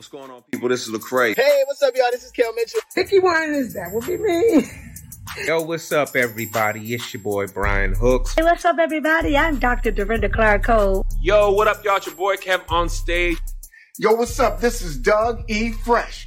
What's going on, people? This is Lecrae. Hey, what's up, y'all? This is Kel Mitchell. Picky Winers, that would be me. Yo, what's up, everybody? It's your boy, Brian Hooks. Hey, what's up, everybody? I'm Dr. Dorinda Clark Cole. Yo, what up, y'all? It's your boy, Kev on stage. Yo, what's up? This is Doug E. Fresh.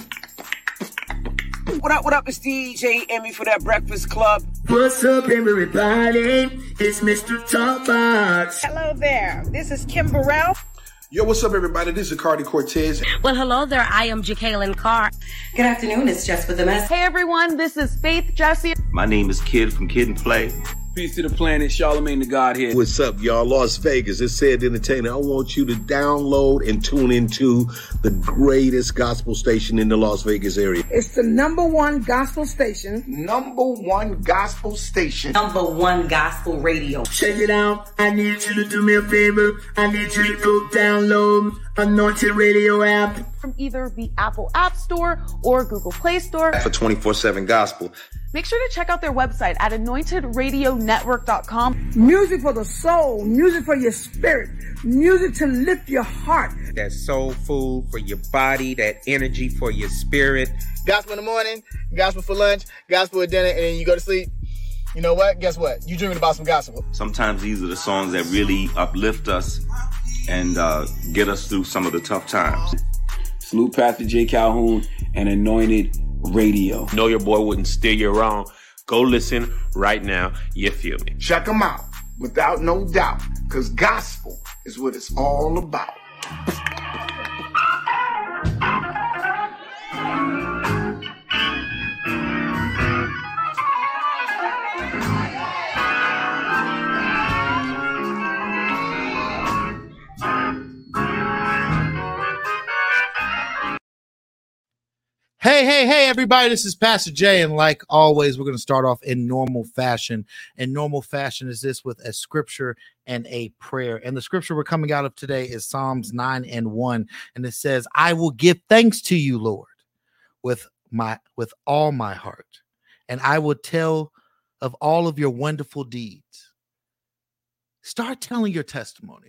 What up? It's DJ Emmy for that Breakfast Club. What's up, everybody? It's Mr. Talkbox. Hello there. This is Kim Burrell. Yo, what's up, everybody? This is Cardi Cortez. Well, hello there. I am Jacqueline Carr. Good afternoon. It's Jess with the mess. Hey, everyone. This is Faith Jessie. My name is Kid from Kid and Play. Peace to the planet. Charlamagne the God here. What's up, y'all? Las Vegas. It's Said Entertainer. I want you to download and tune into the greatest gospel station in the Las Vegas area. It's the #1 gospel station. #1 gospel station. #1 gospel radio. Check it out. I need you to do me a favor. I need you to go download Anointed Radio app. From either the Apple App Store or Google Play Store. For 24/7 gospel. Make sure to check out their website at anointedradionetwork.com. Music for the soul, music for your spirit, music to lift your heart. That soul food for your body, that energy for your spirit. Gospel in the morning, gospel for lunch, gospel at dinner, and then you go to sleep. You know what? Guess what? You dreaming about some gospel. Sometimes these are the songs that really uplift us and get us through some of the tough times. Salute Pastor J. Calhoun and Anointed Radio. Know your boy wouldn't steer you wrong. Go listen right now. You feel me? Check them out, without no doubt, because gospel is what it's all about. Hey, everybody, this is Pastor Jay, and like always, we're going to start off in normal fashion. And normal fashion is this, with a scripture and a prayer. And the scripture we're coming out of today is Psalms 9:1, and it says, I will give thanks to you, Lord, with all my heart, and I will tell of all of your wonderful deeds. Start telling your testimony.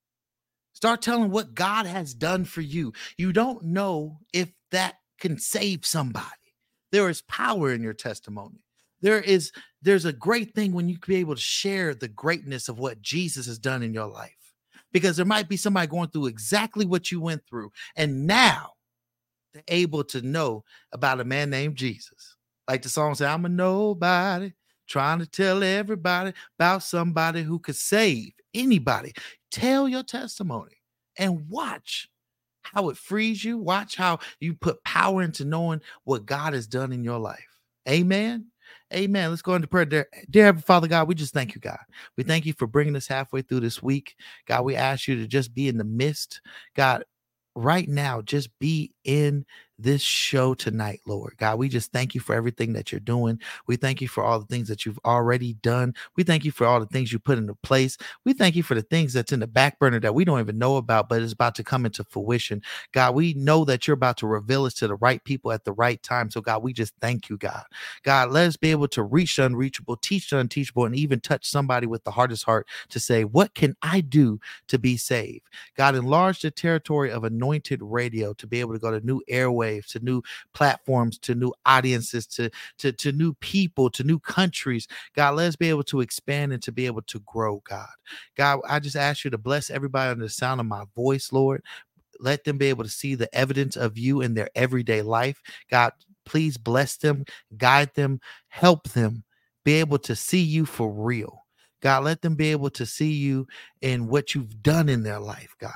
Start telling what God has done for you. You don't know if that can save somebody. There is power in your testimony. There's a great thing when you can be able to share the greatness of what Jesus has done in your life, because there might be somebody going through exactly what you went through, and now they're able to know about a man named Jesus. Like the song said, I'm a nobody trying to tell everybody about somebody who could save anybody. Tell your testimony and watch how it frees you. Watch how you put power into knowing what God has done in your life. Amen. Amen. Let's go into prayer. Dear Heavenly Father God, we just thank you, God. We thank you for bringing us halfway through this week. God, we ask you to just be in the midst. God, right now, just be in this show tonight, Lord. God, we just thank you for everything that you're doing. We thank you for all the things that you've already done. We thank you for all the things you put into place. We thank you for the things that's in the back burner that we don't even know about, but it's about to come into fruition. God, we know that you're about to reveal us to the right people at the right time. So God, we just thank you, God. God, let us be able to reach the unreachable, teach the unteachable, and even touch somebody with the hardest heart to say, what can I do to be saved? God, enlarge the territory of Anointed Radio to be able to go to new airwaves, to new platforms, to new audiences, to new people, to new countries. God, let us be able to expand and to be able to grow, God. God, I just ask you to bless everybody under the sound of my voice, Lord. Let them be able to see the evidence of you in their everyday life. God, please bless them, guide them, help them be able to see you for real. God, let them be able to see you in what you've done in their life, God,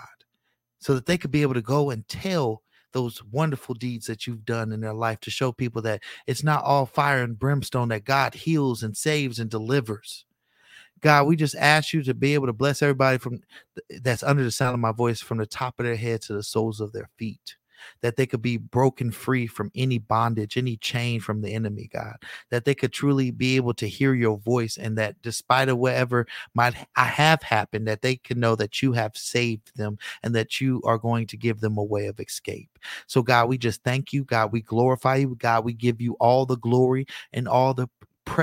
so that they could be able to go and tell those wonderful deeds that you've done in their life, to show people that it's not all fire and brimstone, that God heals and saves and delivers. God, we just ask you to be able to bless everybody that's under the sound of my voice, from the top of their head to the soles of their feet, that they could be broken free from any bondage, any chain from the enemy, God, that they could truly be able to hear your voice, and that despite of whatever might have happened, that they can know that you have saved them and that you are going to give them a way of escape. So God, we just thank you. God, we glorify you. God, we give you all the glory and all the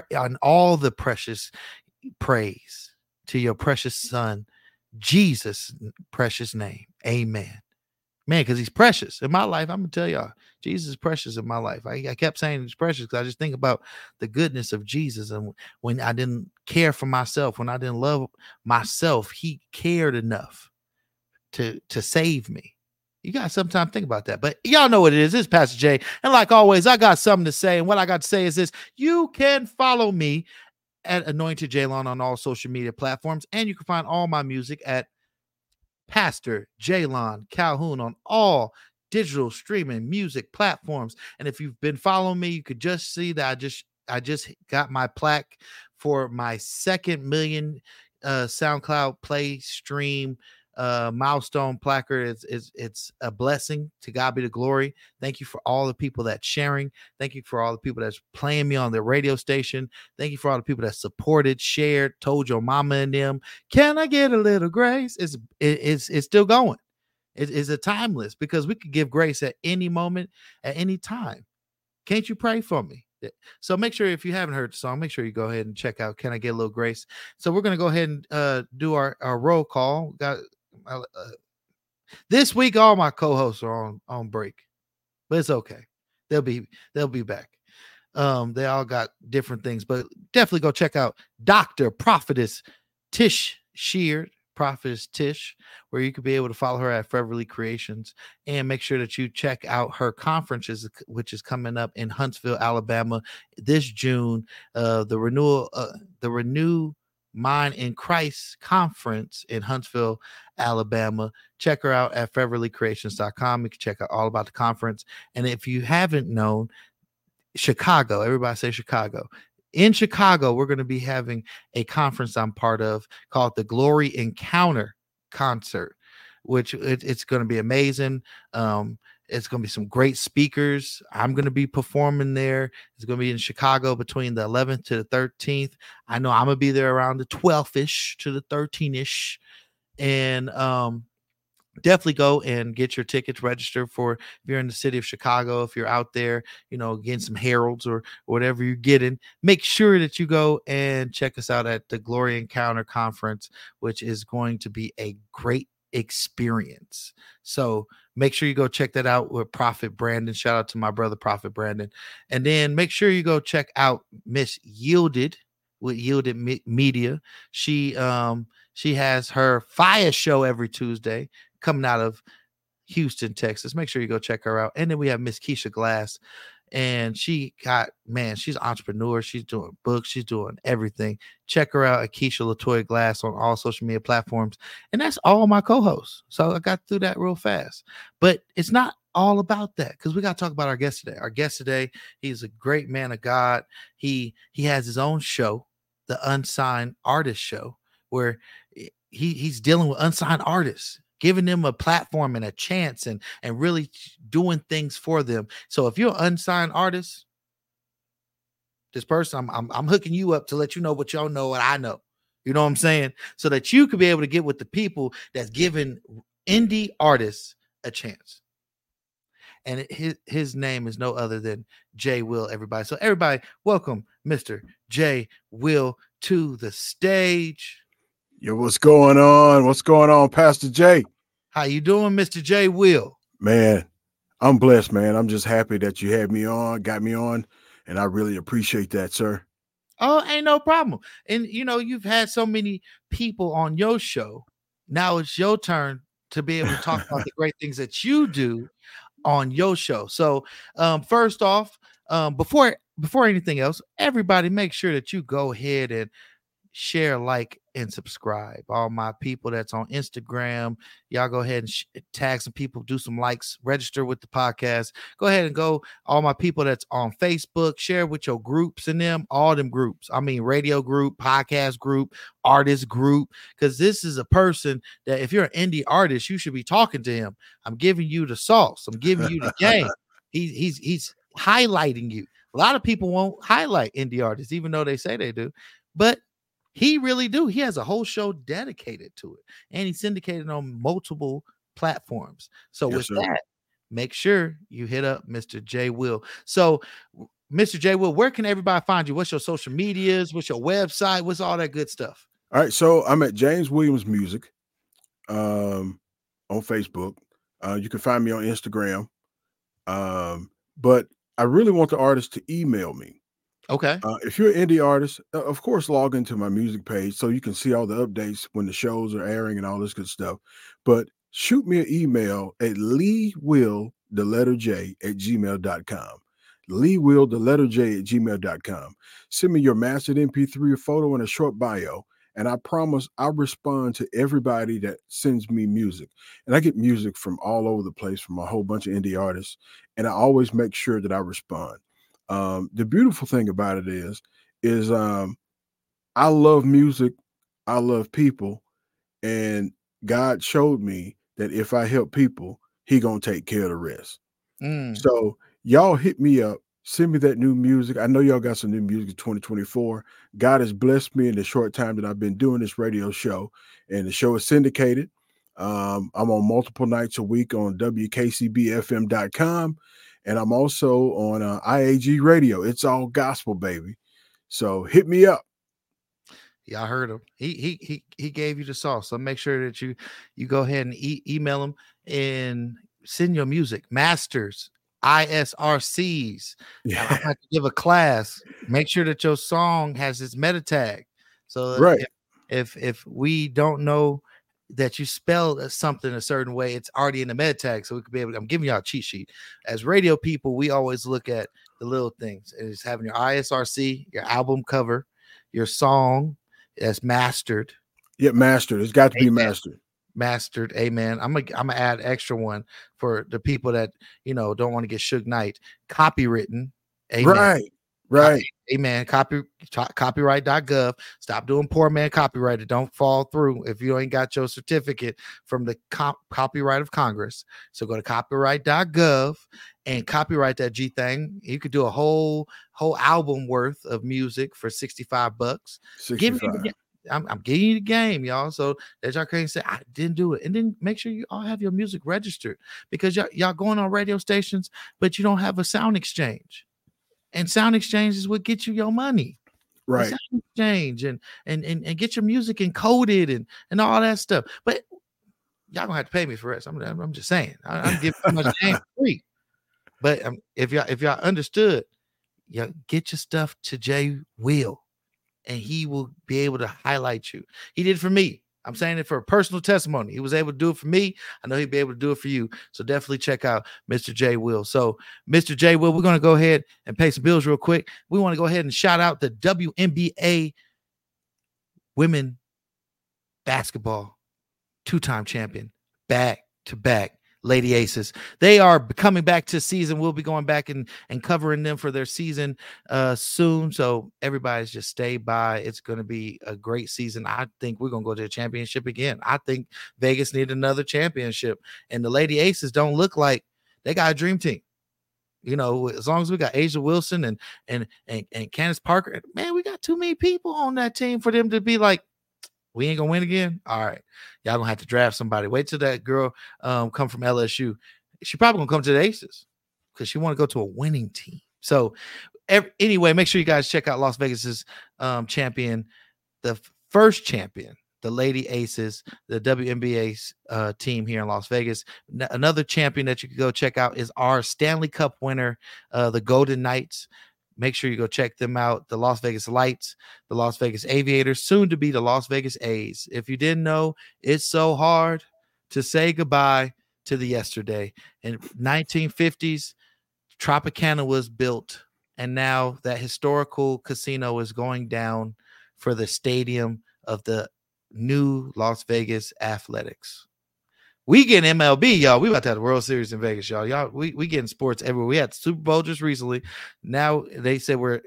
precious praise to your precious son, Jesus' precious name. Amen. Man, because he's precious in my life. I'm gonna tell y'all, Jesus is precious in my life. I kept saying he's precious because I just think about the goodness of Jesus. And when I didn't care for myself, when I didn't love myself, he cared enough to save me. You got to sometimes think about that. But y'all know what it is. It's Pastor J. And like always, I got something to say. And what I got to say is this: you can follow me at Anointed Jaylon on all social media platforms. And you can find all my music at Pastor Jaylon Calhoun on all digital streaming music platforms. And if you've been following me, you could just see that I just got my plaque for my 2 million SoundCloud play stream milestone placard. It's a blessing. To God be the glory. Thank you for all the people that's sharing. Thank you for all the people that's playing me on the radio station. Thank you for all the people that supported, shared, told your mama and them, can I get a little grace? It's still going. It is a timeless, because we could give grace at any moment, at any time. Can't you pray for me? So make sure, if you haven't heard the song, make sure you go ahead and check out Can I Get a Little Grace? So we're going to go ahead and do our roll call. This week, all my co-hosts are on break, but it's okay. They'll be back. They all got different things, but definitely go check out Dr. Prophetess Tish Sheard, Prophetess Tish, where you could be able to follow her at Foreverly Creations, and make sure that you check out her conferences, which is coming up in Huntsville, Alabama this June. The Renew Mind in Christ conference in Huntsville, Alabama. Check her out at foreverlycreations.com. You can check out all about the conference. And if you haven't known, Chicago, everybody say Chicago. In Chicago, we're going to be having a conference I'm part of called the Glory Encounter Concert, which it's going to be amazing. It's going to be some great speakers. I'm going to be performing there. It's going to be in Chicago between the 11th to the 13th. I know I'm going to be there around the 12th-ish to the 13th-ish. And definitely go and get your tickets registered for, if you're in the city of Chicago, if you're out there, getting some Heralds or whatever you're getting, make sure that you go and check us out at the Glory Encounter Conference, which is going to be a great experience. So make sure you go check that out with Prophet Brandon. Shout out to my brother Prophet Brandon. And then make sure you go check out Miss Yielded with Yielded Media. She has her fire show every Tuesday coming out of Houston, Texas. Make sure you go check her out. And then we have Miss Keisha Glass, and she's an entrepreneur. She's doing books. She's doing everything. Check her out at Keisha Latoya Glass on all social media platforms. And that's all my co-hosts. So I got through that real fast. But it's not all about that, because we got to talk about our guest today. Our guest today, he's a great man of God. He has his own show, the Unsigned Artist Show, where he's dealing with unsigned artists, giving them a platform and a chance, and really doing things for them. So if you're an unsigned artist, this person, I'm hooking you up to let you know what y'all know and I know. You know what I'm saying? So that you could be able to get with the people that's giving indie artists a chance. And his name is no other than J. Will, everybody. So everybody, welcome Mr. J. Will to the stage. Yo, what's going on? What's going on, Pastor J? How you doing, Mr. J. Will? Man, I'm blessed, man. I'm just happy that you had me on, got me on, and I really appreciate that, sir. Oh, ain't no problem. And, you've had so many people on your show. Now it's your turn to be able to talk about the great things that you do on your show. So, first off, before anything else, everybody make sure that you go ahead and share, like, and subscribe. All my people that's on Instagram, y'all go ahead and tag some people, do some likes, register with the podcast. Go ahead and go. All my people that's on Facebook, share with your groups and them, all them groups. I mean, radio group, podcast group, artist group, because this is a person that if you're an indie artist, you should be talking to him. I'm giving you the sauce. I'm giving you the game. He's highlighting you. A lot of people won't highlight indie artists, even though they say they do, but he really do. He has a whole show dedicated to it, and he's syndicated on multiple platforms. So yes, with that, make sure you hit up Mr. J. Will. So, Mr. J. Will, where can everybody find you? What's your social medias? What's your website? What's all that good stuff? All right, so I'm at James Williams Music on Facebook. You can find me on Instagram. But I really want the artist to email me. Okay. If you're an indie artist, of course, log into my music page so you can see all the updates when the shows are airing and all this good stuff. But shoot me an email at leewill@gmail.com. leewill@gmail.com. Send me your mastered MP3, a photo, and a short bio. And I promise I'll respond to everybody that sends me music. And I get music from all over the place from a whole bunch of indie artists. And I always make sure that I respond. The beautiful thing about it is I love music. I love people. And God showed me that if I help people, he going to take care of the rest. So y'all hit me up. Send me that new music. I know y'all got some new music in 2024. God has blessed me in the short time that I've been doing this radio show, and the show is syndicated. I'm on multiple nights a week on WKCBFM.com, and I'm also on IAG Radio. It's all gospel, baby. So hit me up. Yeah, I heard him. He gave you the sauce. So make sure that you go ahead and email him and send your music. Masters, ISRCs. Yeah. I have to give a class. Make sure that your song has its meta tag. So right. if we don't know that you spelled something a certain way, it's already in the meta tag. So we could be able. I'm giving y'all a cheat sheet. As radio people, we always look at the little things. It's having your ISRC, your album cover, your song that's mastered. Yeah, mastered. It's got to be mastered. Mastered, amen. I'm gonna add extra one for the people that don't want to get Suge Knight. Copywritten, amen. Right, amen. Copyright.gov. Stop doing poor man copyright. Don't fall through if you ain't got your certificate from the Copyright of Congress. So go to copyright.gov and copyright that G thing. You could do a whole album worth of music for $65. 65. I'm giving you the game, y'all. So that y'all can't say I didn't do it. And then make sure you all have your music registered, because y'all going on radio stations, but you don't have a sound exchange. And sound exchange is what gets you your money. Right. Sound exchange and get your music encoded and all that stuff. But y'all gonna have to pay me for it. I'm just saying. I'm giving too much game free. But if y'all understood, get your stuff to Jay Will. And he will be able to highlight you. He did it for me. I'm saying it for a personal testimony. He was able to do it for me. I know he'd be able to do it for you. So definitely check out Mr. J. Will. So Mr. J. Will, we're going to go ahead and pay some bills real quick. We want to go ahead and shout out the WNBA women basketball 2-time champion, back-to-back Lady Aces. They are coming back to season. We'll be going back and covering them for their season soon. So everybody's just stay by. It's going to be a great season. I think we're going to go to the championship again. I think Vegas need another championship. And the Lady Aces don't look like they got a dream team. As long as we got Asia Wilson and Candace Parker, man, we got too many people on that team for them to be like, we ain't gonna win again. All right, y'all gonna have to draft somebody. Wait till that girl come from LSU. She probably gonna come to the Aces because she want to go to a winning team. So anyway, make sure you guys check out Las Vegas's champion, the first champion, the Lady Aces, the WNBA team here in Las Vegas. Another champion that you can go check out is our Stanley Cup winner, the Golden Knights. Make sure you go check them out. The Las Vegas Lights, the Las Vegas Aviators, soon to be the Las Vegas A's. If you didn't know, it's so hard to say goodbye to the yesterday. In 1950s, Tropicana was built, and now that historical casino is going down for the stadium of the new Las Vegas Athletics. We getting MLB, y'all. We about to have the World Series in Vegas, y'all. We getting sports everywhere. We had the Super Bowl just recently. Now they said we're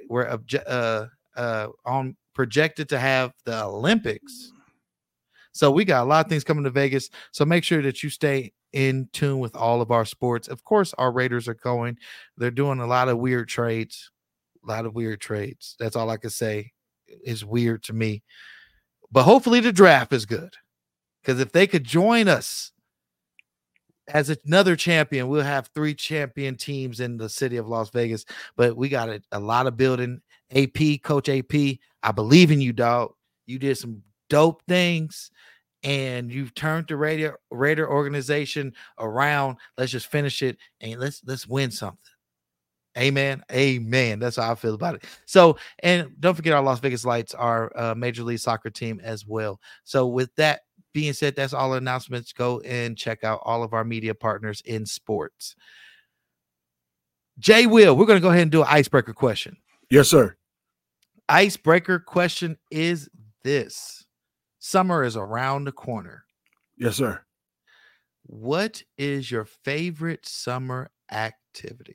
on projected to have the Olympics. So we got a lot of things coming to Vegas. So make sure that you stay in tune with all of our sports. Of course, our Raiders are going. They're doing a lot of weird trades. That's all I can say. Is weird to me. But hopefully the draft is good. Because if they could join us as another champion, we'll have 3 champion teams in the city of Las Vegas. But we got a lot of building. AP, Coach AP, I believe in you, dog. You did some dope things. and you've turned the Raider organization around. Let's just finish it and let's win something. Amen. Amen. That's how I feel about it. So, and don't forget our Las Vegas Lights, our Major League Soccer team as well. So with that being said, that's all announcements. Go and check out all of our media partners in sports. Jay Will, we're going to go ahead and do an icebreaker question. Yes, sir. Icebreaker question is this. Summer is around the corner. Yes, sir. What is your favorite summer activity?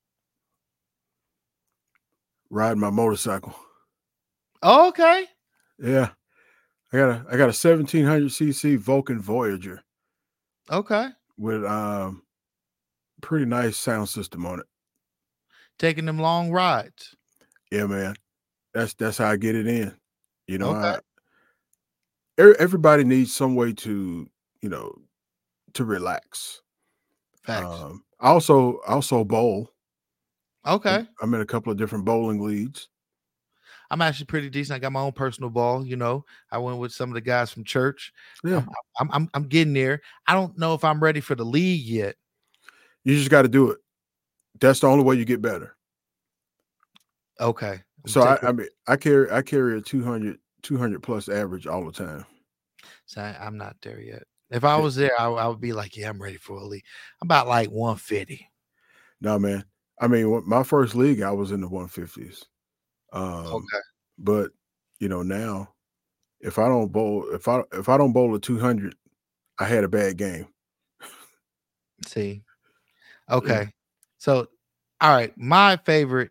Ride my motorcycle. Oh, okay. Yeah. I got a 1700cc Vulcan Voyager. Okay. With pretty nice sound system on it. Taking them long rides. Yeah, man. That's how I get it in. You know, okay. Everybody needs some way to, to relax. Facts. I also bowl. Okay. I'm in a couple of different bowling leagues. I'm actually pretty decent. I got my own personal ball. I went with some of the guys from church. Yeah. I'm getting there. I don't know if I'm ready for the league yet. You just got to do it. That's the only way you get better. Okay. So I carry a 200 plus average all the time. So I'm not there yet. If I was there, I would be like, yeah, I'm ready for a league. I'm about like 150. No, man. I mean, my first league, I was in the 150s. Okay. But now, if I don't bowl a 200, I had a bad game. See. Okay. Yeah. So, all right, my favorite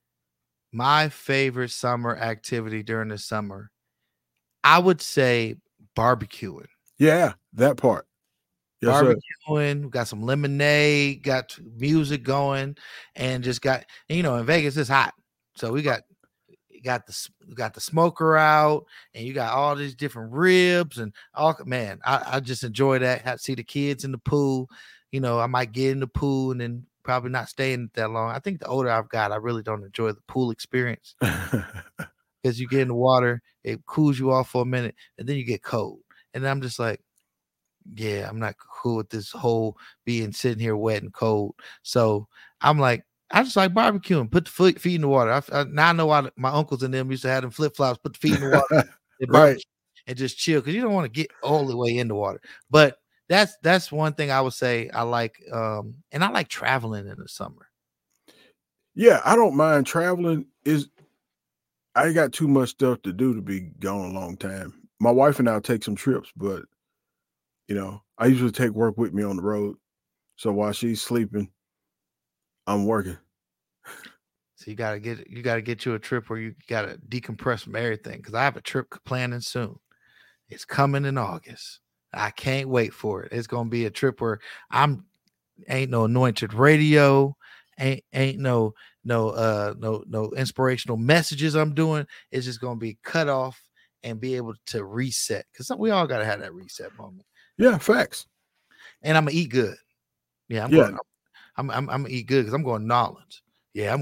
summer activity during the summer, I would say barbecuing. Yeah, that part. Yes, barbecuing, we got some lemonade, got music going, and just got, in Vegas it's hot. So we got the smoker out, and you got all these different ribs and all. Man, I just enjoy that. See the kids in the pool. I might get in the pool and then probably not staying that long. I think the older I've got, I really don't enjoy the pool experience because you get in the water, it cools you off for a minute, and then you get cold. And I'm just like, yeah, I'm not cool with this whole being sitting here wet and cold. So I'm like, I just like barbecuing, put the feet in the water. Now I know why my uncles and them used to have them flip-flops, put the feet in the water right, and just chill, because you don't want to get all the way in the water. But that's one thing I would say I like, and I like traveling in the summer. Yeah, I don't mind traveling. I got too much stuff to do to be gone a long time. My wife and I'll take some trips, but I usually take work with me on the road. So while she's sleeping, I'm working. So you gotta get you a trip where you gotta decompress from everything. Because I have a trip planning soon. It's coming in August. I can't wait for it. It's gonna be a trip where ain't no anointed radio, ain't no inspirational messages I'm doing. It's just gonna be cut off and be able to reset. Because we all gotta have that reset moment. Yeah, facts. And I'm gonna eat good. Yeah, I'm gonna eat good because I'm going to Nolans. Yeah,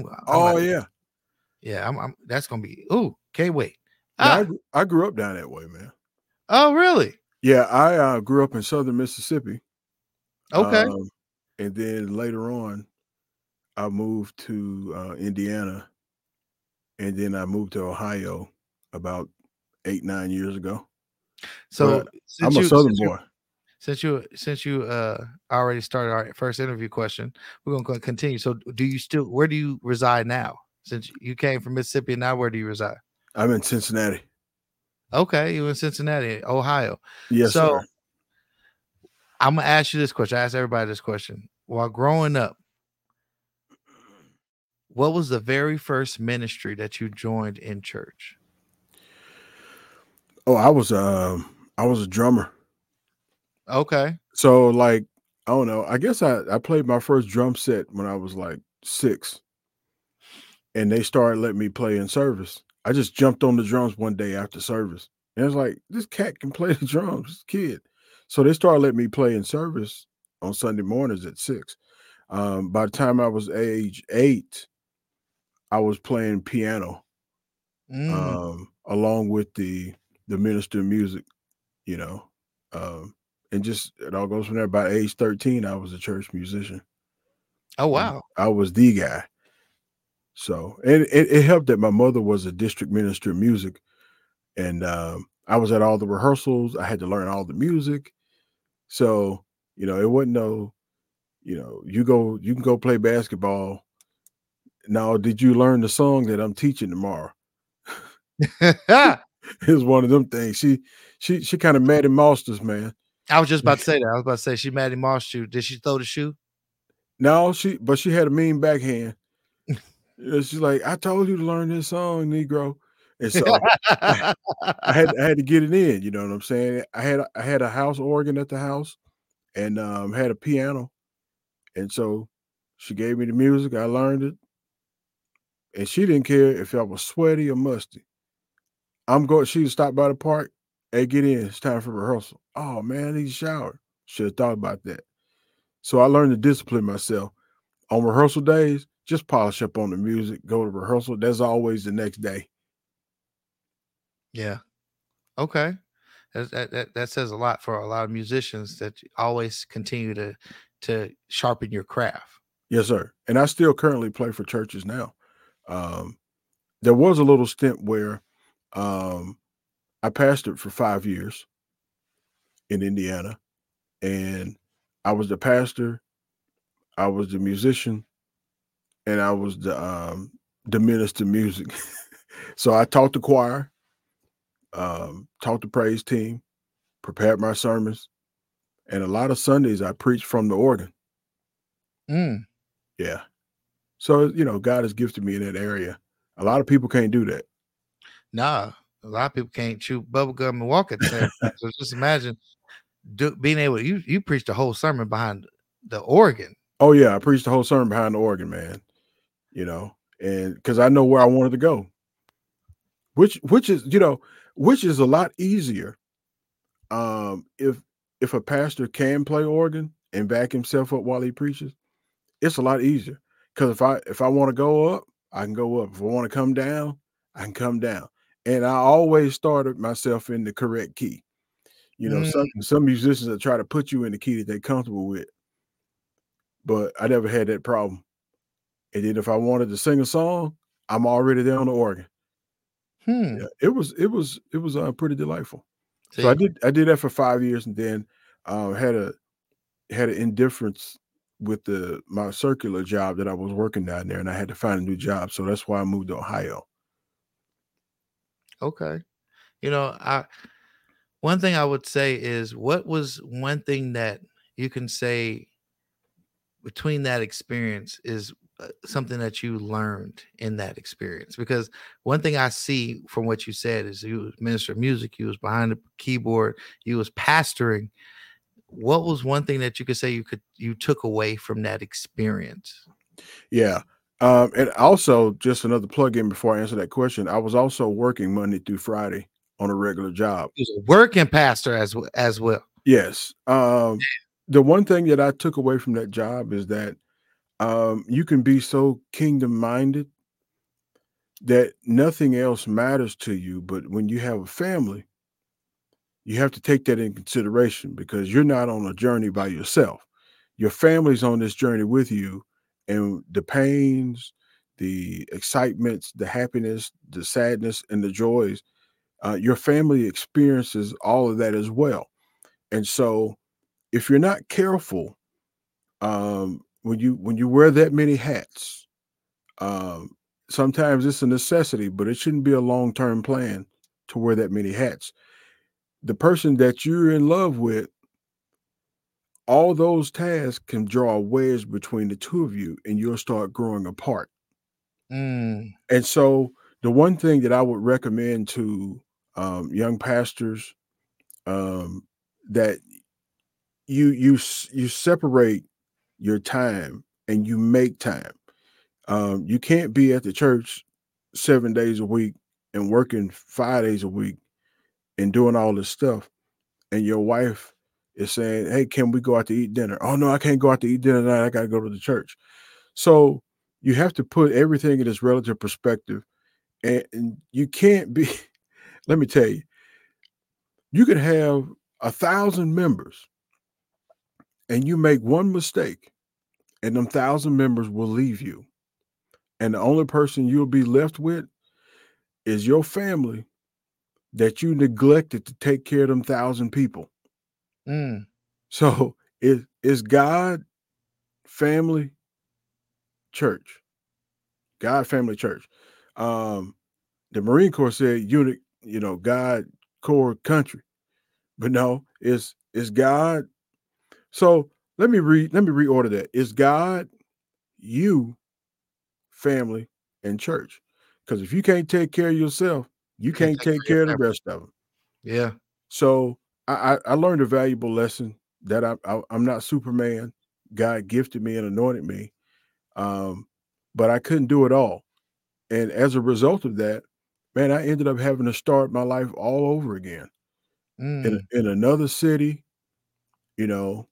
I'm that's gonna be. Ooh, can't wait. I grew up down that way, man. Oh, really? Yeah, I grew up in southern Mississippi. Okay. And then later on, I moved to Indiana, and then I moved to Ohio about 8-9 years ago. So I'm a southern boy. Since you already started our first interview question, we're going to continue. So where do you reside now? Since you came from Mississippi, and now where do you reside? I'm in Cincinnati. Okay, you in Cincinnati, Ohio. Yes, so sir. I'm going to ask you this question. I ask everybody this question. While growing up, what was the very first ministry that you joined in church? Oh, I was a drummer. Okay. So I don't know. I guess I played my first drum set when I was like 6. And they started letting me play in service. I just jumped on the drums one day after service. And it was like, this cat can play the drums, this kid. So they started letting me play in service on Sunday mornings at 6. By the time I was age 8, I was playing piano along with the minister of music, And just it all goes from there. By age 13, I was a church musician. Oh wow! I was the guy. So and it helped that my mother was a district minister of music, and I was at all the rehearsals. I had to learn all the music. So it wasn't no, you can go play basketball. Now, did you learn the song that I'm teaching tomorrow? It was one of them things. She kind of Maddie Mossed us, man. I was just about to say that. I was about to say she Maddie Mossed you. Did she throw the shoe? No, but she had a mean backhand. She's like, I told you to learn this song, Negro. And so I had to get it in. You know what I'm saying? I had a house organ at the house, and had a piano, and so she gave me the music. I learned it, and she didn't care if I was sweaty or musty. She stopped by the park. Hey, get in. It's time for rehearsal. Oh man, I need a shower. Should have thought about that. So I learned to discipline myself. On rehearsal days, just polish up on the music, go to rehearsal. That's always the next day. Yeah. Okay. That says a lot for a lot of musicians, that you always continue to sharpen your craft. Yes, sir. And I still currently play for churches now. There was a little stint where I pastored for 5 years in Indiana, and I was the pastor, I was the musician, and I was the minister of music. So I taught the choir, taught the praise team, prepared my sermons, and a lot of Sundays I preached from the organ. Yeah. So, God has gifted me in that area. A lot of people can't do that. Nah, a lot of people can't chew bubblegum and walk at the same time. So just imagine being able to, you preach the whole sermon behind the organ. Oh yeah, I preached the whole sermon behind the organ, man. And because I know where I wanted to go. Which is a lot easier. If a pastor can play organ and back himself up while he preaches, it's a lot easier. Because if I want to go up, I can go up. If I want to come down, I can come down. And I always started myself in the correct key. Some musicians will try to put you in the key that they're comfortable with, but I never had that problem. And then if I wanted to sing a song, I'm already there on the organ. Yeah, it was pretty delightful. See? So I did that for 5 years, and then had an indifference with my circular job that I was working down there, and I had to find a new job. So that's why I moved to Ohio. Okay. One thing I would say is, what was one thing that you can say between that experience is something that you learned in that experience? Because one thing I see from what you said is you was minister of music, you was behind the keyboard, you was pastoring. What was one thing that you could say you took away from that experience? Yeah. And also, just another plug-in before I answer that question, I was also working Monday through Friday on a regular job. He was a working pastor as well. Yes. The one thing that I took away from that job is that you can be so kingdom-minded that nothing else matters to you. But when you have a family, you have to take that in consideration, because you're not on a journey by yourself. Your family's on this journey with you, and the pains, the excitements, the happiness, the sadness, and the joys, your family experiences all of that as well. And so if you're not careful, when you wear that many hats, sometimes it's a necessity, but it shouldn't be a long-term plan to wear that many hats. The person that you're in love with, all those tasks can draw a wedge between the two of you, and you'll start growing apart. And so the one thing that I would recommend to young pastors, that you separate your time and you make time. You can't be at the church 7 days a week and working 5 days a week and doing all this stuff, and your wife is saying, hey, can we go out to eat dinner? Oh no, I can't go out to eat dinner tonight. I got to go to the church. So you have to put everything in its relative perspective, and you can't be, let me tell you, you could have 1,000 members, and you make one mistake, and them 1,000 members will leave you. And the only person you'll be left with is your family that you neglected to take care of them 1,000 people. So it's God, family, church. God, family, church. The Marine Corps said unit, God, core, country. But no, it's God. So let me reorder that. It's God, you, family, and church. Because if you can't take care of yourself, you can't take care of the rest of them. Yeah. So I learned a valuable lesson that I'm not Superman. God gifted me and anointed me. But I couldn't do it all. And as a result of that, man, I ended up having to start my life all over again in another city, and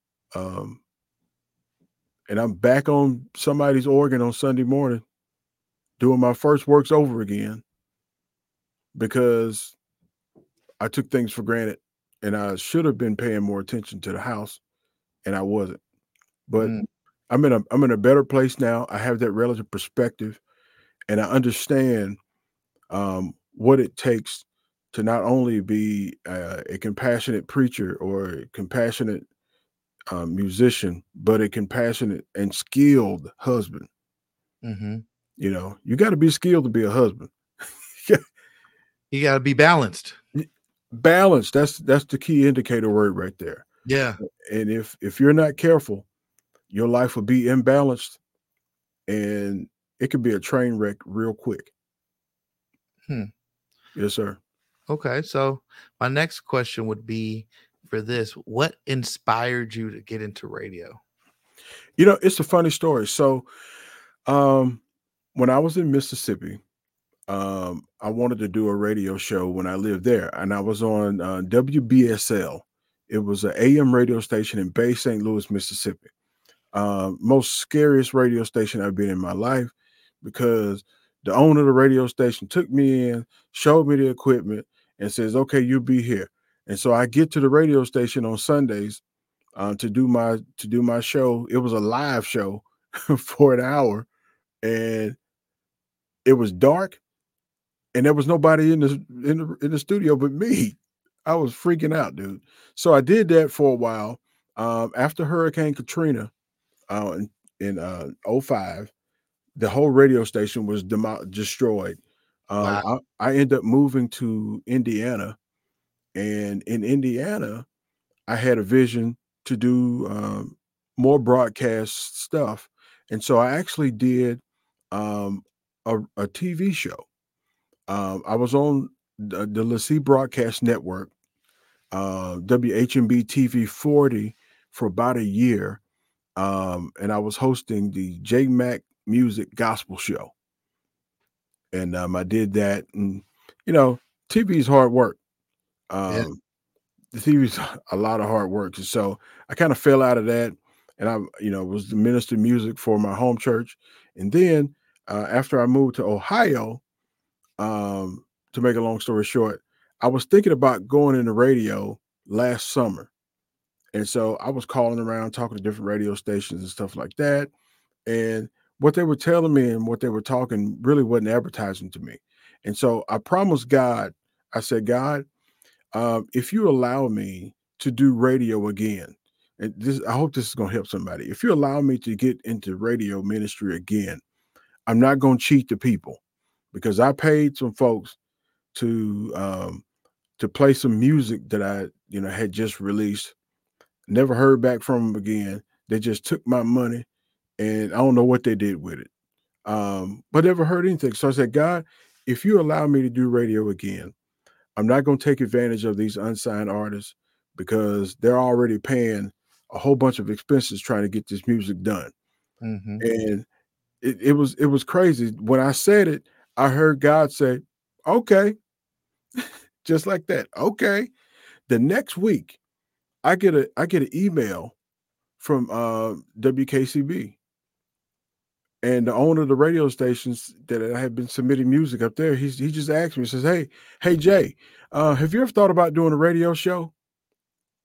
I'm back on somebody's organ on Sunday morning doing my first works over again because I took things for granted and I should have been paying more attention to the house and I wasn't. But I'm in a better place now. I have that relative perspective and I understand what it takes to not only be a compassionate preacher or a compassionate musician, but a compassionate and skilled husband. You got to be skilled to be a husband. You got to be balanced. Balance. That's the key indicator word right there. Yeah. And if you're not careful, your life will be imbalanced and it could be a train wreck real quick. Yes, sir. Okay. So my next question would be for this. What inspired you to get into radio? It's a funny story. So when I was in Mississippi, I wanted to do a radio show when I lived there, and I was on WBSL. It was an AM radio station in Bay St. Louis, Mississippi. Most scariest radio station I've been in my life because the owner of the radio station took me in, showed me the equipment, and says, "Okay, you'll be here." And so I get to the radio station on Sundays to do my show. It was a live show for an hour, and it was dark, and there was nobody in the studio but me. I was freaking out, dude. So I did that for a while. After Hurricane Katrina in 2005, the whole radio station was destroyed. Wow. I ended up moving to Indiana, and in Indiana, I had a vision to do more broadcast stuff, and so I actually did a TV show. I was on the LeSee Broadcast Network, WHMB TV 40 for about a year, and I was hosting the J Mac Music Gospel Show. And I did that, and TV is hard work. The TV is a lot of hard work, and so I kind of fell out of that. And I, was the minister of music for my home church. And then after I moved to Ohio, to make a long story short, I was thinking about going into radio last summer, and so I was calling around, talking to different radio stations and stuff like that. And what they were telling me and what they were talking really wasn't advertising to me. And so I promised God, I said, God, if you allow me to do radio again, and I hope this is going to help somebody. If you allow me to get into radio ministry again, I'm not going to cheat the people because I paid some folks to play some music that I, had just released. Never heard back from them again. They just took my money. And I don't know what they did with it. But never heard anything. So I said, God, if you allow me to do radio again, I'm not going to take advantage of these unsigned artists because they're already paying a whole bunch of expenses trying to get this music done. And it was crazy. When I said it, I heard God say, okay, just like that. Okay. The next week, I get an email from WKCB. And the owner of the radio stations that I had been submitting music up there, he just asked me, he says, hey, Jay, have you ever thought about doing a radio show?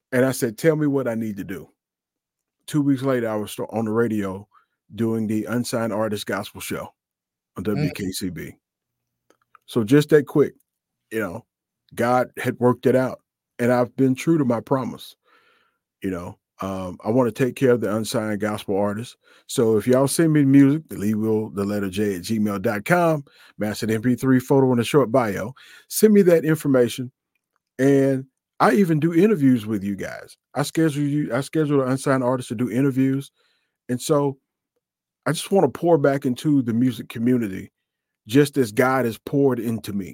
And I said, tell me what I need to do. 2 weeks later, I was on the radio doing the Unsigned Artist Gospel Show on WKCB. So just that quick, you know, God had worked it out, and I've been true to my promise. You know, I want to take care of the unsigned gospel artists. So if y'all send me music, the letter J at gmail.com, mastered MP3 photo and a short bio, send me that information. And I even do interviews with you guys. I schedule an unsigned artist to do interviews. And so I just want to pour back into the music community, just as God has poured into me.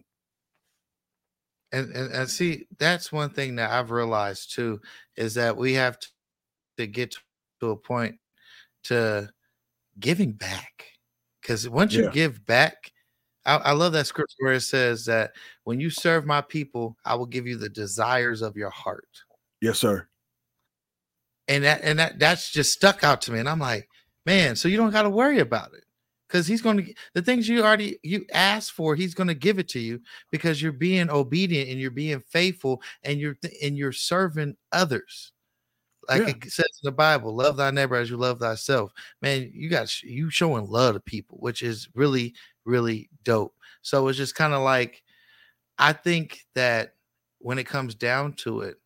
And see, that's one thing that I've realized too, is that we have to get to a point to giving back. Because once you give back, I love that scripture where it says that when you serve my people, I will give you the desires of your heart. Yes, sir. And that's just stuck out to me. And I'm like, man, so you don't got to worry about it. Because he's going to, the things you asked for, he's going to give it to you because you're being obedient and you're being faithful and you're serving others. Like it says in the Bible, love thy neighbor as you love thyself. Man, you showing love to people, which is really, really dope. So it's just kind of like, I think that when it comes down to it,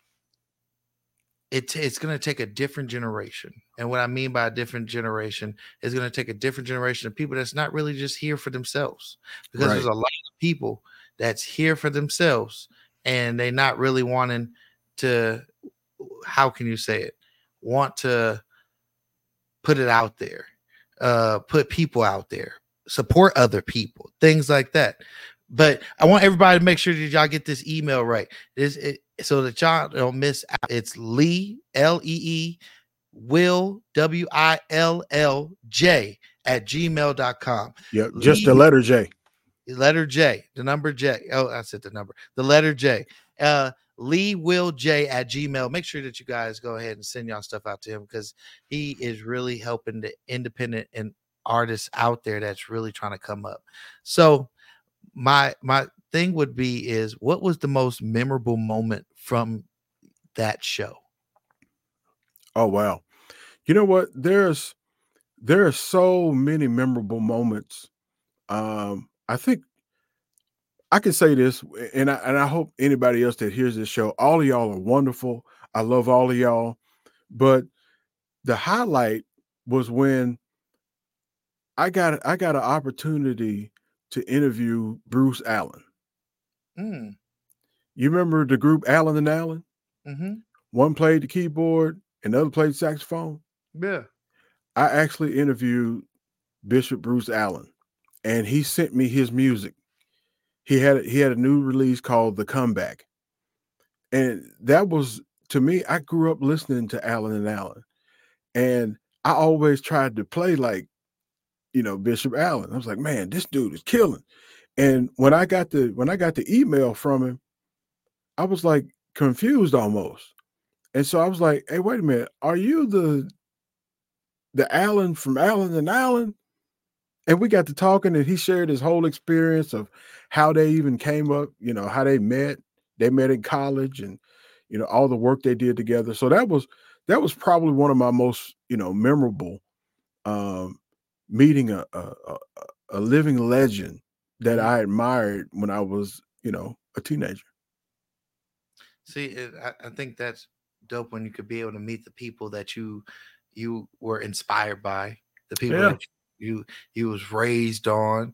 it's going to take a different generation. And what I mean by a different generation is going to take a different generation of people that's not really just here for themselves, because there's a lot of people that's here for themselves and they're not really wanting to, how can you say it? Want to put it out there, put people out there, support other people, things like that. But I want everybody to make sure that y'all get this email right. So that y'all don't miss out. It's Lee, Lee, Will, WILLJ @gmail.com. Yeah, just the letter J. Letter J, the number J. Oh, I said the number. The letter J. Lee Will J @gmail. Make sure that you guys go ahead and send y'all stuff out to him, because he is really helping the independent and artists out there that's really trying to come up. So my thing would be is, what was the most memorable moment from that show? Oh, wow. You know what? There are so many memorable moments. I think I can say this, and I hope anybody else that hears this show, all of y'all are wonderful. I love all of y'all. But the highlight was when I got an opportunity to interview Bruce Allen. You remember the group Allen and Allen? Mm-hmm. One played the keyboard and the other played saxophone. Yeah. I actually interviewed Bishop Bruce Allen, and he sent me his music. He had a new release called The Comeback. And that was, to me, I grew up listening to Allen and Allen. And I always tried to play like, Bishop Allen. I was like, man, this dude is killing. And when I got the email from him, I was like confused almost. And so I was like, hey, wait a minute, are you the Allen from Allen and Allen? And we got to talking, and he shared his whole experience of how they even came up, how they met. They met in college, and all the work they did together. So that was probably one of my most memorable meeting a living legend that I admired when I was a teenager. See, I think that's dope when you could be able to meet the people that you were inspired by, the people that you was raised on.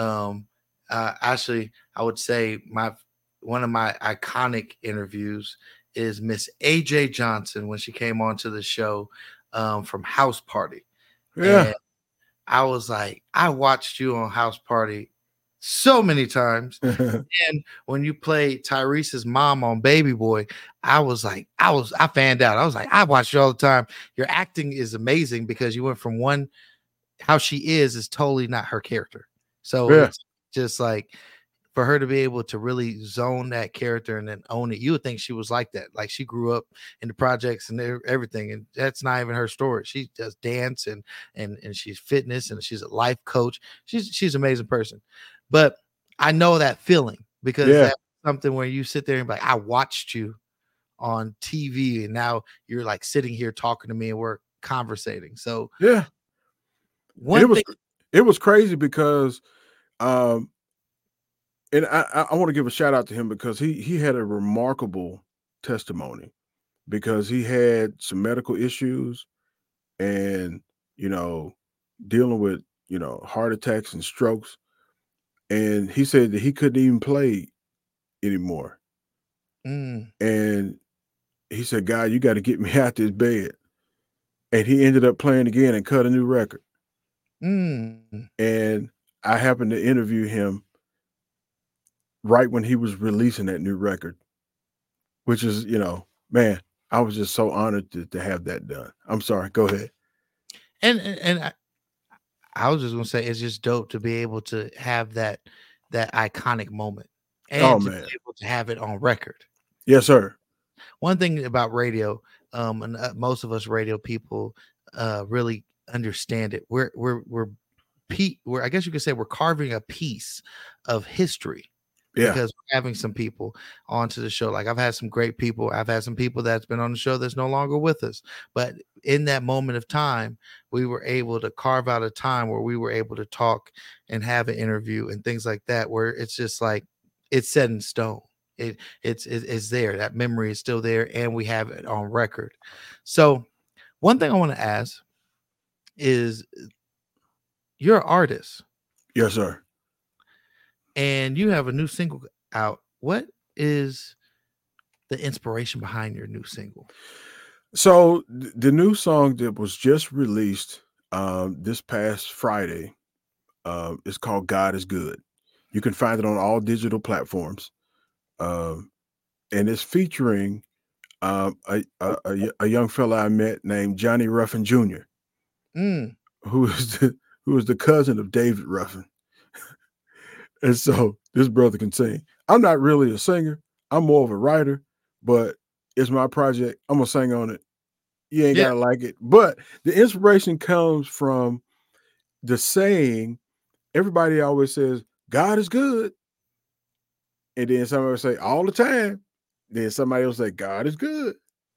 Actually, I would say one of my iconic interviews is Miss AJ Johnson, when she came onto the show from House Party. Yeah. And I was like, I watched you on House Party so many times. And when you played Tyrese's mom on Baby Boy, I fanned out. I was like, I watched you all the time. Your acting is amazing, because you went from how she is totally not her character. So it's just like, for her to be able to really zone that character and then own it, you would think she was like that. Like, she grew up in the projects and everything, and that's not even her story. She does dance and she's fitness, and she's a life coach. She's an amazing person. But I know that feeling, because that's something where you sit there and be like, I watched you on TV, and now you're like sitting here talking to me and we're conversating. So yeah, it was crazy because and I want to give a shout out to him because he had a remarkable testimony, because he had some medical issues and, dealing with, heart attacks and strokes. And he said that he couldn't even play anymore. And he said, God, you got to get me out this bed. And he ended up playing again and cut a new record. And I happened to interview him right when he was releasing that new record, which is, man, I was just so honored to have that done. I'm sorry. Go ahead. And I was just gonna say, it's just dope to be able to have that iconic moment and to be able to have it on record. Yes, sir. One thing about radio, and most of us radio people really understand it. We're I guess you could say we're carving a piece of history. Yeah. Because we're having some people onto the show. Like I've had some great people. I've had some people that's been on the show that's no longer with us. But in that moment of time, we were able to carve out a time where we were able to talk and have an interview and things like that, where it's just like it's set in stone. It's there. That memory is still there, and we have it on record. So one thing I want to ask is, you're an artist. Yes, sir. And you have a new single out. What is the inspiration behind your new single? So the new song that was just released this past Friday is called God is Good. You can find it on all digital platforms. And it's featuring a young fella I met named Johnny Ruffin Jr., who is the cousin of David Ruffin. And so this brother can sing. I'm not really a singer. I'm more of a writer, but it's my project. I'm going to sing on it. You ain't got to like it. But the inspiration comes from the saying, everybody always says, God is good. And then somebody will say, all the time. Then somebody will say, God is good.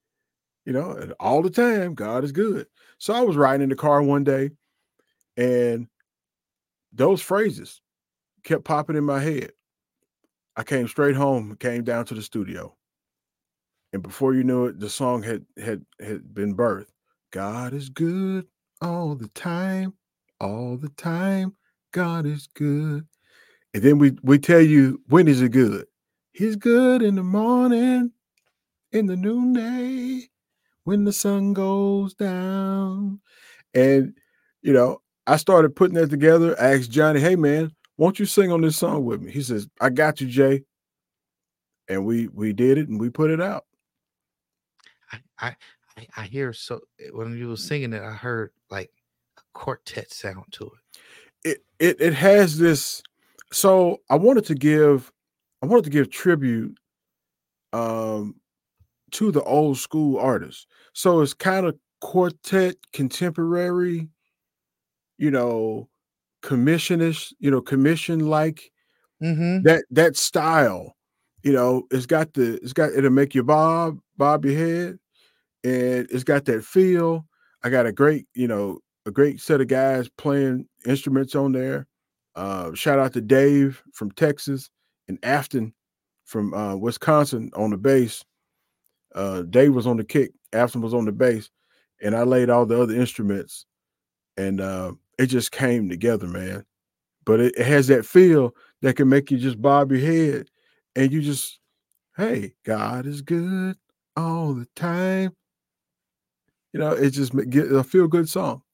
And all the time, God is good. So I was riding in the car one day, and those phrases kept popping in my head. I came straight home, came down to the studio. And before you knew it, the song had been birthed. God is good all the time, God is good. And then we tell you, when is it good? He's good in the morning, in the noonday, when the sun goes down. And, I started putting that together. I asked Johnny, hey, man, won't you sing on this song with me? He says, I got you, Jay. And we did it, and we put it out. I hear, so when you were singing it, I heard like a quartet sound to it. It has this. So I wanted to give tribute to the old school artists. So it's kind of quartet, contemporary, commissionish, commission like that style. It'll make you bob your head, and it's got that feel. I got a great set of guys playing instruments on there. Shout out to Dave from Texas and Afton from Wisconsin on the bass. Dave was on the kick, Afton was on the bass, and I laid all the other instruments, and it just came together, man. But it has that feel that can make you just bob your head, and you just, hey, God is good all the time. It just get a feel good song.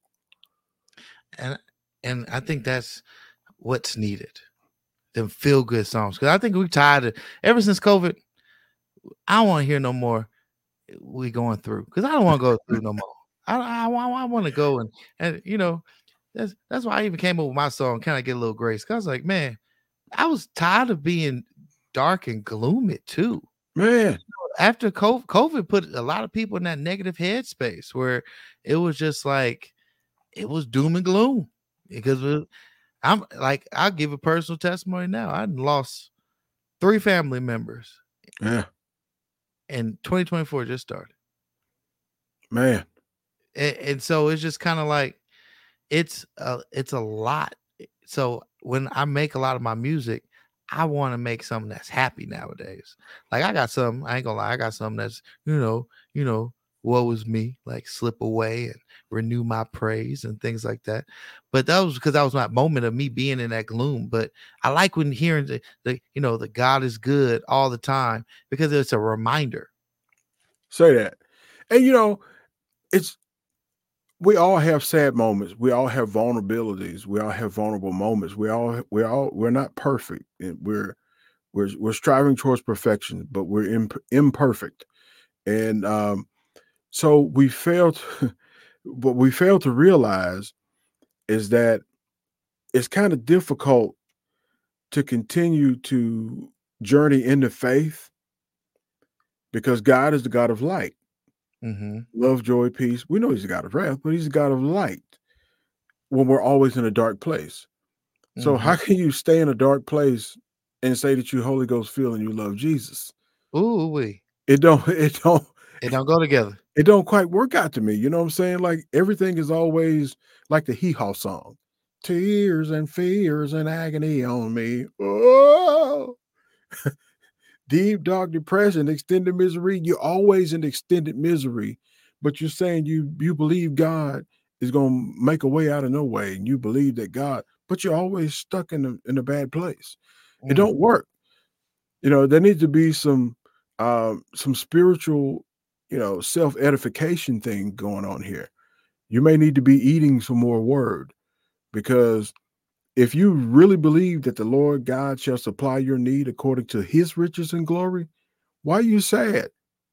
And I think that's what's needed. Them feel good songs. Because I think we're tired of, ever since COVID, I don't want to hear no more we going through. Because I don't want to go through no more. I want to go and that's why I even came up with my song, Can I Get a Little Grace? Because I was like, man, I was tired of being dark and gloomy too. Man. After COVID put a lot of people in that negative headspace where it was just like, it was doom and gloom. Because I'm like, I'll give a personal testimony now. I lost 3 family members. Yeah. And 2024 just started. Man. And so it's just kind of like it's a lot. So when I make a lot of my music, I want to make something that's happy nowadays. Like I got some, I ain't gonna lie, I got something that's, woe is me, like Slip Away and Renew My Praise and things like that. But that was because that was my moment of me being in that gloom. But I like when hearing the God is good all the time, because it's a reminder. Say that. And we all have sad moments. We all have vulnerabilities. We all have vulnerable moments. We're not perfect. We're striving towards perfection, but we're imperfect. And so we fail to, what we fail to realize is that it's kind of difficult to continue to journey into faith, because God is the God of light. Mm-hmm. Love, joy, peace. We know he's a God of wrath, but he's a God of light when we're always in a dark place. So how can you stay in a dark place and say that you Holy Ghost feel and you love Jesus? It don't go together. It don't quite work out to me. You know what I'm saying? Like everything is always like the Hee Haw song. Tears and fears and agony on me. Oh, deep, dark depression, extended misery. You're always in extended misery, but you're saying you believe God is going to make a way out of no way, and you believe that God, but you're always stuck in a bad place. It don't work. There needs to be some spiritual, self-edification thing going on here. You may need to be eating some more word, because if you really believe that the Lord God shall supply your need according to his riches and glory, why are you sad?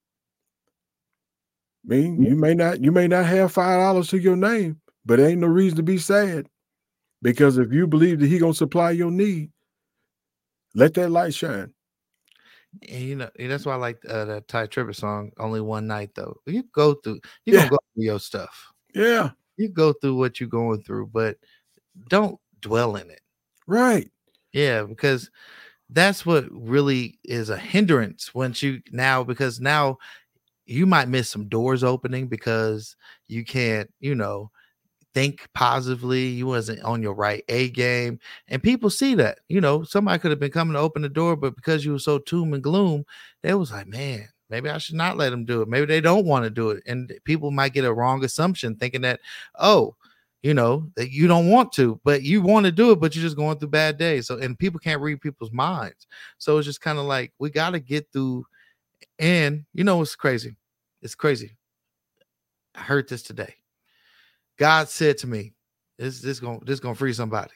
I mean, you may not have $5 to your name, but ain't no reason to be sad, because if you believe that he gonna supply your need, let that light shine. And that's why I like that Ty Tribbett song, Only One Night. Though you're gonna go through your stuff. Yeah, you go through what you're going through, but don't dwell in it. Right. Yeah, because that's what really is a hindrance because now you might miss some doors opening because you can't, think positively. You wasn't on your right A game, and people see that. Somebody could have been coming to open the door, but because you were so doom and gloom, they was like, man, maybe I should not let them do it. Maybe they don't want to do it, and people might get a wrong assumption thinking that, that you don't want to, but you want to do it, but you're just going through bad days. So, and people can't read people's minds. So it's just kind of like, we got to get through. And what's crazy? It's crazy. I heard this today. God said to me, this gonna free somebody.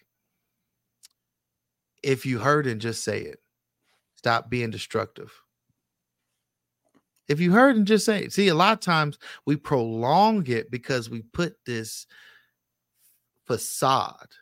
If you heard and just say it, stop being destructive. If you heard and just say it. See, a lot of times we prolong it because we put this facade,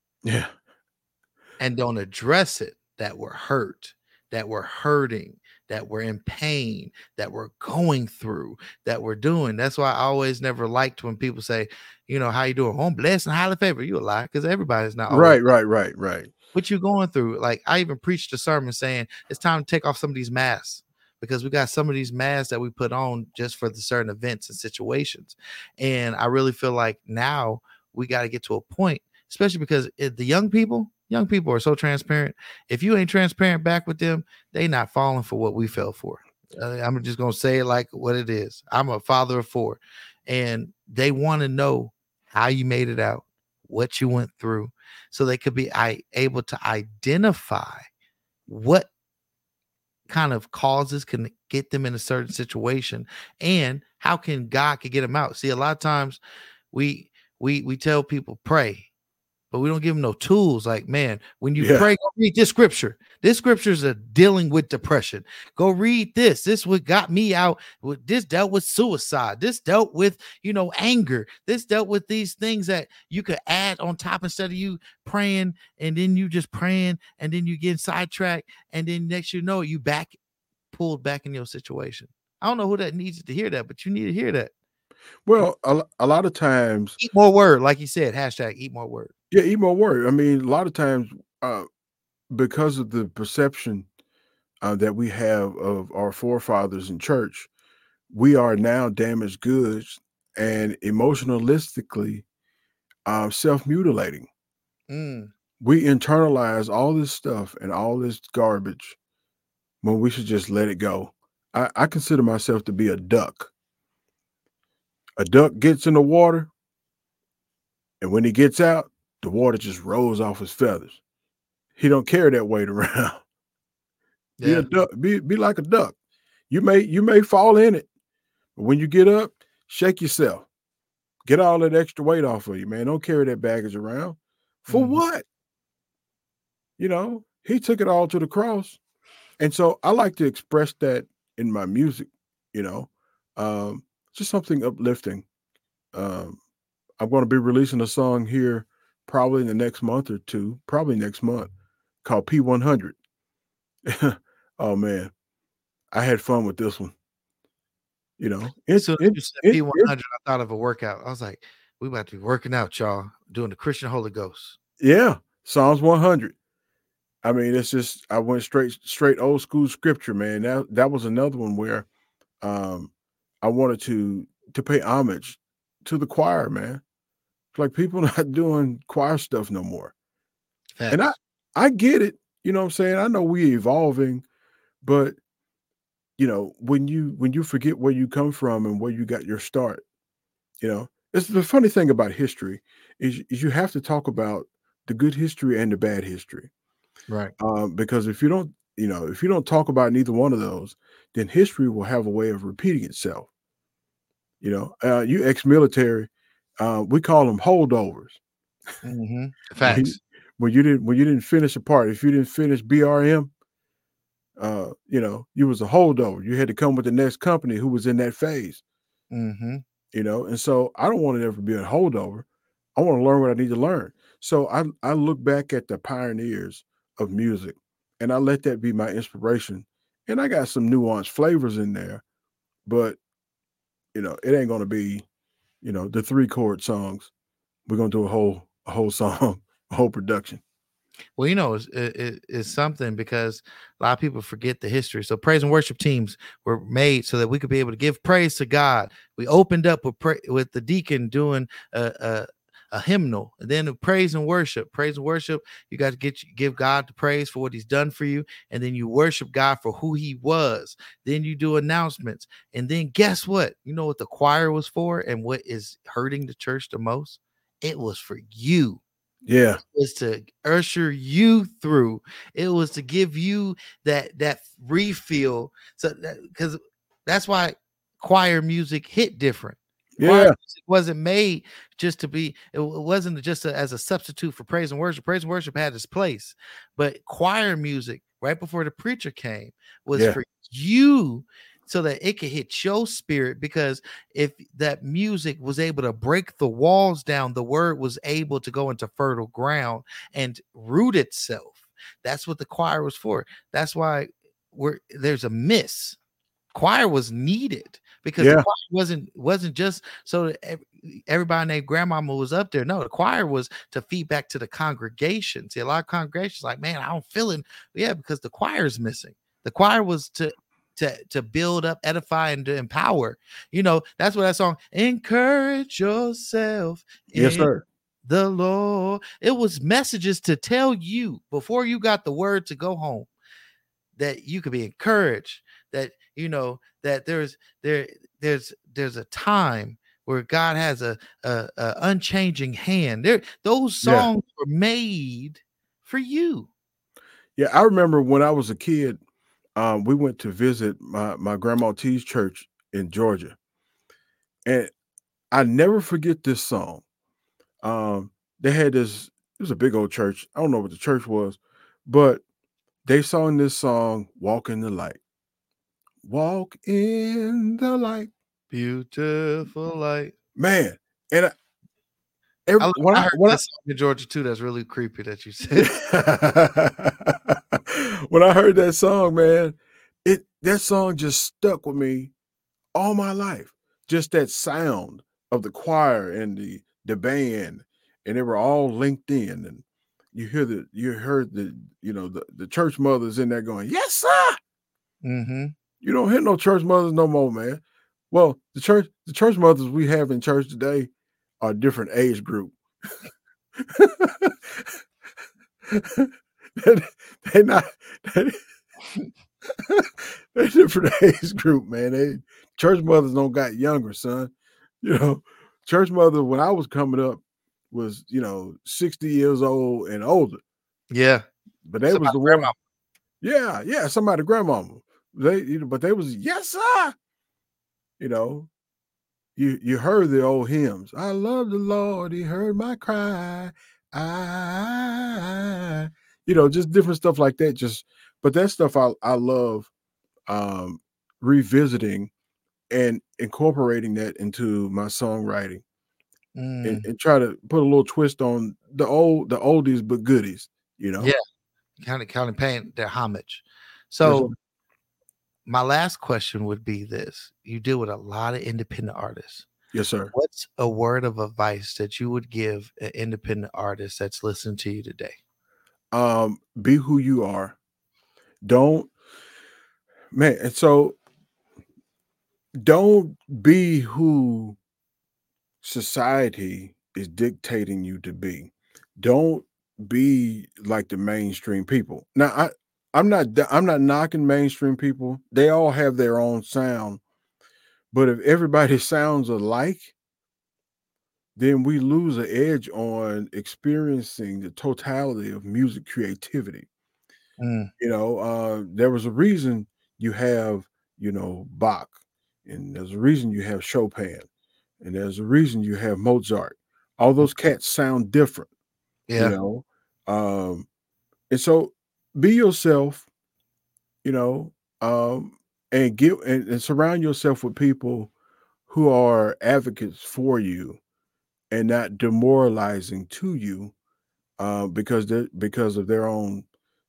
and don't address it, that we're hurt, that we're hurting, that we're in pain, that we're going through, that we're doing. That's why I always never liked when people say, how you doing? Oh, I'm blessed and highly favored. You a lie, because everybody's not always right. What you going through? Like, I even preached a sermon saying it's time to take off some of these masks, because we got some of these masks that we put on just for the certain events and situations. And I really feel like now we got to get to a point, especially because the young people are so transparent. If you ain't transparent back with them, they not falling for what we fell for. I'm just going to say it like what it is. I'm a father of 4, and they want to know how you made it out, what you went through, so they could be able to identify what kind of causes can get them in a certain situation, and how can God get them out. See, a lot of times we tell people pray, but we don't give them no tools. Like, man, when you pray, go read this scripture. This scripture is dealing with depression. Go read this. This what got me out. This dealt with suicide. This dealt with, anger. This dealt with these things that you could add on top instead of you praying, and then you just praying, and then you get sidetracked, and then next you pulled back in your situation. I don't know who that needs to hear that, but you need to hear that. Well, a lot of times, eat more word, like you said, hashtag eat more word. Yeah, eat more word. I mean, a lot of times, because of the perception that we have of our forefathers in church, we are now damaged goods and emotionalistically self-mutilating. We internalize all this stuff and all this garbage when we should just let it go. I consider myself to be a duck. A duck gets in the water, and when he gets out, the water just rolls off his feathers. He don't carry that weight around. Be a duck. Be like a duck. You may fall in it, but when you get up, shake yourself. Get all that extra weight off of you, man. Don't carry that baggage around. For what? You know, he took it all to the cross. And so I like to express that in my music, you know, just something uplifting. I'm going to be releasing a song here probably in the next month or two, probably next month, called P100. Oh, man. I had fun with this one. You know, P100, I thought of a workout. I was like, we about to be working out, y'all, doing the Christian Holy Ghost. Yeah. Psalms 100. I mean, it's just, I went straight old school scripture, man. That was another one where I wanted to pay homage to the choir, man. Like, people not doing choir stuff no more. Facts. And I get it. You know what I'm saying? I know we evolving, but you know, when you forget where you come from and where you got your start, you know, it's the funny thing about history is you have to talk about the good history and the bad history. Right. Because if you don't talk about neither one of those, then history will have a way of repeating itself. You know, you ex-military, we call them holdovers. Facts. When you didn't finish a part, if you didn't finish BRM, you know, you was a holdover. You had to come with the next company who was in that phase. You know, and so I don't want to ever be a holdover. I want to learn what I need to learn. So I look back at the pioneers of music, and I let that be my inspiration. And I got some nuanced flavors in there, but you know, it ain't gonna be, you know, the 3-chord songs. We're gonna do a whole song, a whole production. Well, you know, it's something because a lot of people forget the history. So praise and worship teams were made so that we could be able to give praise to God. We opened up with the deacon doing a hymnal, and then praise and worship. Praise and worship, you got to give God the praise for what he's done for you, and then you worship God for who he was. Then you do announcements, and then guess what? You know what the choir was for and what is hurting the church the most? It was for you. Yeah. It was to usher you through. It was to give you that refill. So because that's why choir music hit different. Yeah. Choir music wasn't made just to be, it wasn't just as a substitute for praise and worship. Praise and worship had its place, but choir music right before the preacher came was for you, so that it could hit your spirit, because if that music was able to break the walls down, the word was able to go into fertile ground and root itself. That's what the choir was for. That's why there's a miss. Choir was needed because the choir wasn't just so that everybody and their grandmama was up there. No, the choir was to feed back to the congregation. See, a lot of congregations like, man, I don't feel it. Yeah, because the choir is missing. The choir was to build up, edify, and to empower. You know, that's what that song, encourage yourself. Yes, sir. The Lord. It was messages to tell you before you got the word to go home that you could be encouraged, that, you know, that there's a time where God has a unchanging hand. Those songs were made for you. Yeah, I remember when I was a kid, we went to visit my Grandma T's church in Georgia, and I never forget this song. They had this, it was a big old church. I don't know what the church was, but they sang this song, Walk in the Light. Walk in the light. Beautiful light. Man, and I heard this song in Georgia too. That's really creepy that you said. When I heard that song, man, that song just stuck with me all my life. Just that sound of the choir and the band, and they were all linked in, and you heard the church mothers in there going, yes, sir. Mm-hmm. You don't hear no church mothers no more, man. Well, the church mothers we have in church today are a different age group. They're not. They're different age group, man. Church mothers don't got younger, son. You know, church mother when I was coming up was 60 years old and older. Yeah, but they was the grandma. Yeah, somebody grandmama. But they was yes sir. You heard the old hymns. I love the Lord. He heard my cry. Just different stuff like that. But that stuff I love revisiting and incorporating that into my songwriting and try to put a little twist on the oldies but goodies. Yeah, kind of paying their homage. So my last question would be this: you deal with a lot of independent artists. Yes, sir. What's a word of advice that you would give an independent artist that's listening to you today? Be who you are. Don't be who society is dictating you to be. Don't be like the mainstream people. Now, I'm not knocking mainstream people. They all have their own sound. But if everybody sounds alike, then we lose an edge on experiencing the totality of music creativity. There was a reason you have, Bach, and there's a reason you have Chopin, and there's a reason you have Mozart. All those cats sound different. Yeah. And so be yourself, and surround yourself with people who are advocates for you and not demoralizing to you because of their own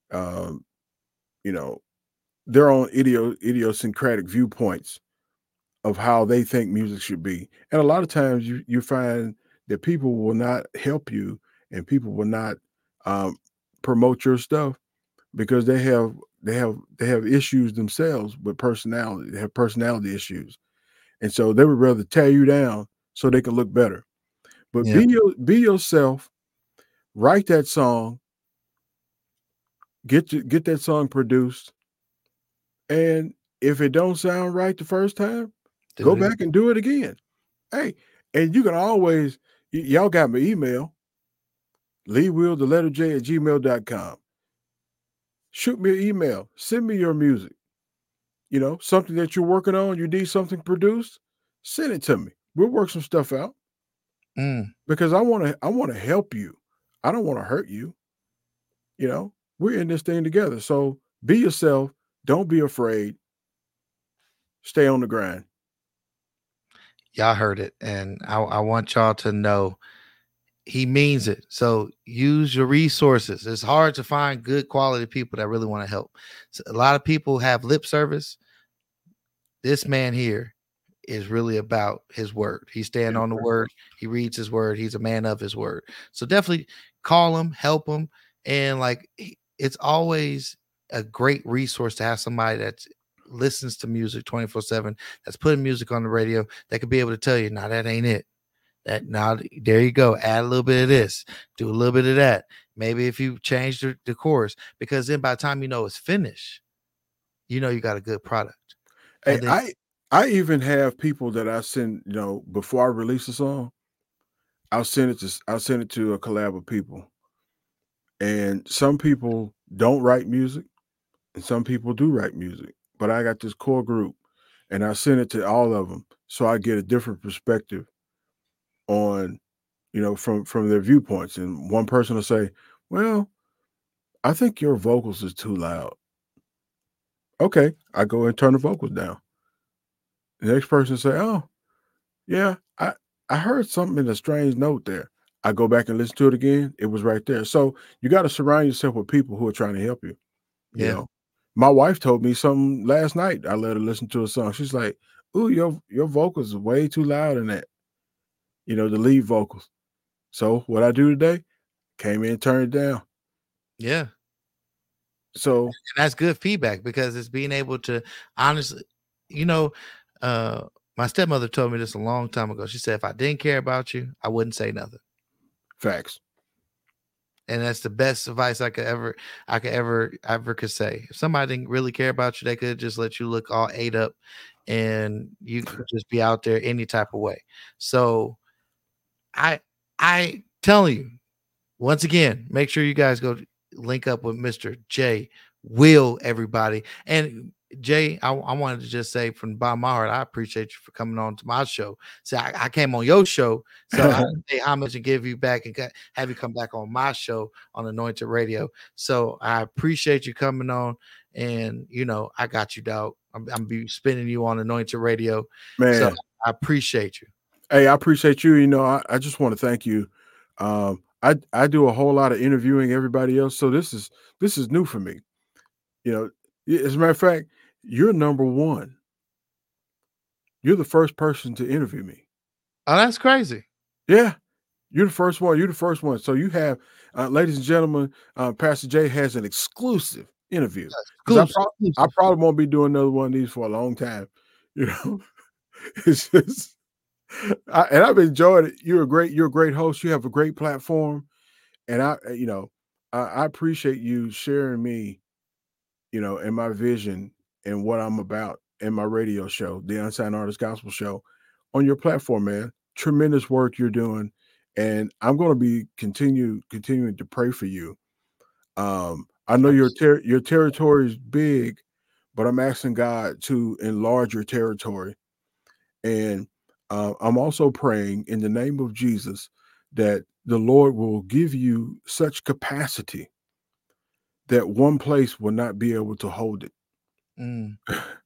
their own idiosyncratic viewpoints of how they think music should be. And a lot of times you find that people will not help you and people will not promote your stuff because they have issues themselves with personality. They have personality issues. And so they would rather tear you down so they can look better. But be yourself, write that song, get that song produced. And if it don't sound right the first time, go back and do it again. Hey, and you can always, y'all got my email, LeeWill@gmail.com. Shoot me an email. Send me your music. Something that you're working on, you need something produced, send it to me. We'll work some stuff out. Because I want to help you. I don't want to hurt you. We're in this thing together. So be yourself. Don't be afraid. Stay on the grind. Y'all heard it. And I want y'all to know he means it. So use your resources. It's hard to find good quality people that really want to help. So a lot of people have lip service. This man here is really about his word. He's standing on the word. He reads his word. He's a man of his word. So definitely call him, help him. And it's always a great resource to have somebody that listens to music 24/7, that's putting music on the radio, that could be able to tell you, nah, that ain't it. Now there you go. Add a little bit of this, do a little bit of that. Maybe if you change the chorus, because then by the time it's finished, you got a good product. Hey, I even have people that I send, before I release a song, I'll send it to a collab of people. And some people don't write music and some people do write music, but I got this core group and I send it to all of them. So I get a different perspective on, from their viewpoints. And one person will say, well, I think your vocals is too loud. Okay. I go and turn the vocals down. The next person say, oh, yeah, I heard something in a strange note there. I go back and listen to it again. It was right there. So you got to surround yourself with people who are trying to help you. My wife told me something last night. I let her listen to a song. She's like, ooh, your vocals are way too loud in that, the lead vocals. So what I do today, came in, turned it down. Yeah. So and that's good feedback because it's being able to honestly, my stepmother told me this a long time ago. She said, if I didn't care about you, I wouldn't say nothing. Facts. And that's the best advice I could ever say. If somebody didn't really care about you, they could just let you look all ate up and you could just be out there any type of way. So I telling you, once again, make sure you guys go link up with Mr. Jay Will, everybody. And Jay, I wanted to just say from the bottom of my heart, I appreciate you for coming on to my show. So I came on your show, so I pay homage and give you back and have you come back on my show on Anointed Radio. So I appreciate you coming on, and I got you, dog. I'm be spinning you on Anointed Radio, man. So I appreciate you. Hey, I appreciate you. I just want to thank you. I do a whole lot of interviewing everybody else, so this is new for me. As a matter of fact, you're number one. You're the first person to interview me. Oh, that's crazy. Yeah, you're the first one. You're the first one. So you have, ladies and gentlemen, Pastor Jay has an exclusive interview. I probably won't be doing another one of these for a long time. It's just, and I've enjoyed it. You're a great host. You have a great platform, and I appreciate you sharing me, and my vision and what I'm about in my radio show, the Unsigned Artist Gospel Show, on your platform, man. Tremendous work you're doing, and I'm going to be continuing to pray for you. I know your territory is big, but I'm asking God to enlarge your territory, and I'm also praying in the name of Jesus that the Lord will give you such capacity that one place will not be able to hold it. And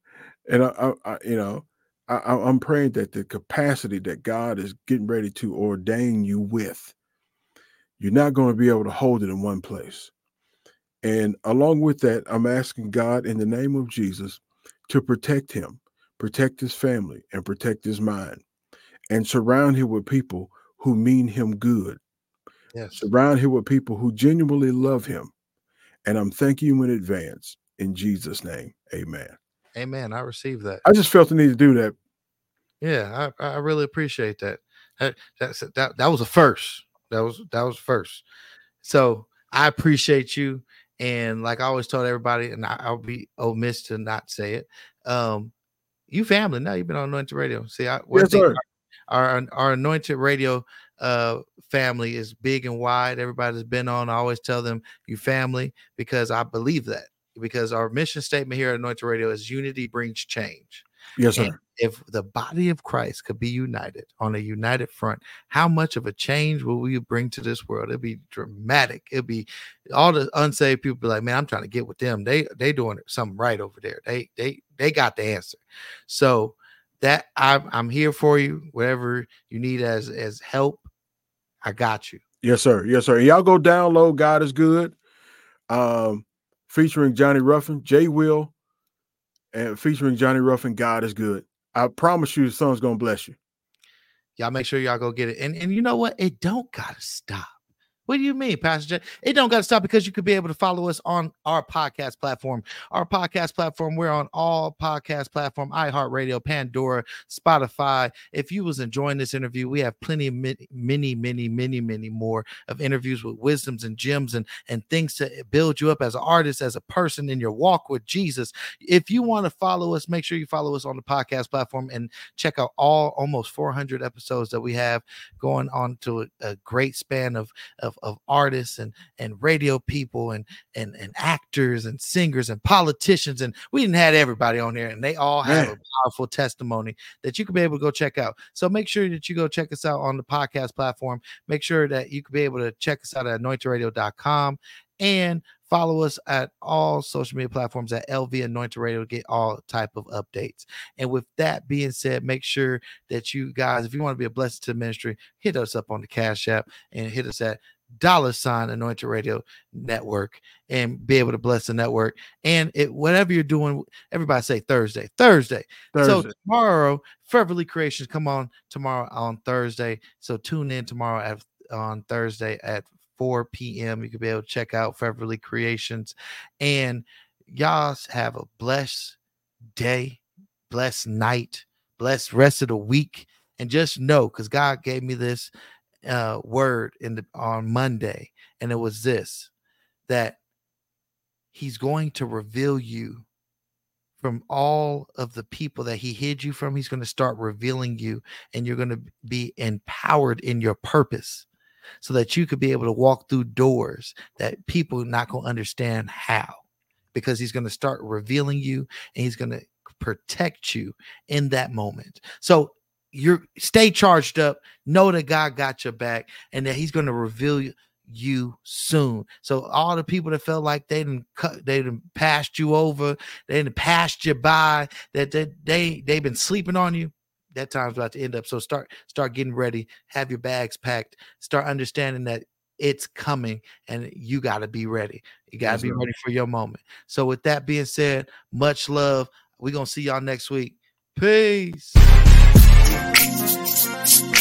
I'm praying that the capacity that God is getting ready to ordain you with, you're not going to be able to hold it in one place. And along with that, I'm asking God in the name of Jesus to protect him, protect his family, and protect his mind, and surround him with people who mean him good. Yes. Surround him with people who genuinely love him. And I'm thanking you in advance in Jesus' name. Amen. Amen. I received that. I just felt the need to do that. Yeah, I really appreciate that. That was a first. That was first. So I appreciate you. And like I always told everybody, and I'll be omiss to not say it. You family now. You've been on Anointed Radio. See, Yes, sir. Our Anointed Radio family is big and wide. Everybody's been on. I always tell them you family because I believe that. Because our mission statement here at Anointed Radio is unity brings change. Yes, sir. And if the body of Christ could be united on a united front, how much of a change will we bring to this world? It'd be dramatic. It'd be all the unsaved people be like, man, I'm trying to get with them. They doing something right over there. They got the answer. So that I'm here for you. Whatever you need as help, I got you. Yes, sir. Yes, sir. Y'all go download God is Good. Featuring Johnny Ruffin, Jay Will, and featuring Johnny Ruffin, God is Good. I promise you the song's going to bless you. Y'all make sure y'all go get it. And you know what? It don't got to stop. What do you mean, Pastor Jay? It don't got to stop because you could be able to follow us on our podcast platform. Our podcast platform, we're on all podcast platform, iHeartRadio, Pandora, Spotify. If you was enjoying this interview, we have plenty of many more of interviews with wisdoms and gems and things to build you up as an artist, as a person in your walk with Jesus. If you want to follow us, make sure you follow us on the podcast platform and check out all almost 400 episodes that we have going on to a great span of artists and radio people and actors and singers and politicians. And we didn't have everybody on there, and they all have a powerful testimony that you can be able to go check out. So make sure that you go check us out on the podcast platform. Make sure that you can be able to check us out at anointedradio.com and follow us at all social media platforms at LV Anointed Radio to get all type of updates. And with that being said, make sure that you guys, if you want to be a blessing to the ministry, hit us up on the Cash App and hit us at $ Anointed Radio Network and be able to bless the network. And whatever you're doing, everybody say Thursday. So tomorrow, Fervently Creations come on tomorrow on Thursday. So tune in tomorrow on Thursday at 4 p.m. You can be able to check out Feverly Creations. And y'all have a blessed day, blessed night, blessed rest of the week. And just know, because God gave me this word on Monday, and it was this, that he's going to reveal you from all of the people that he hid you from. He's going to start revealing you, and you're going to be empowered in your purpose so that you could be able to walk through doors that people are not going to understand how, because he's going to start revealing you and he's going to protect you in that moment. So stay charged up, know that God got your back, and that he's going to reveal you soon. So all the people that felt like they done passed you over, they done passed you by, that they've been sleeping on you, that time's about to end up. So start getting ready, have your bags packed, start understanding that it's coming, and you got to be ready. You got to be ready for your moment. So with that being said, much love. We're going to see y'all next week. Peace.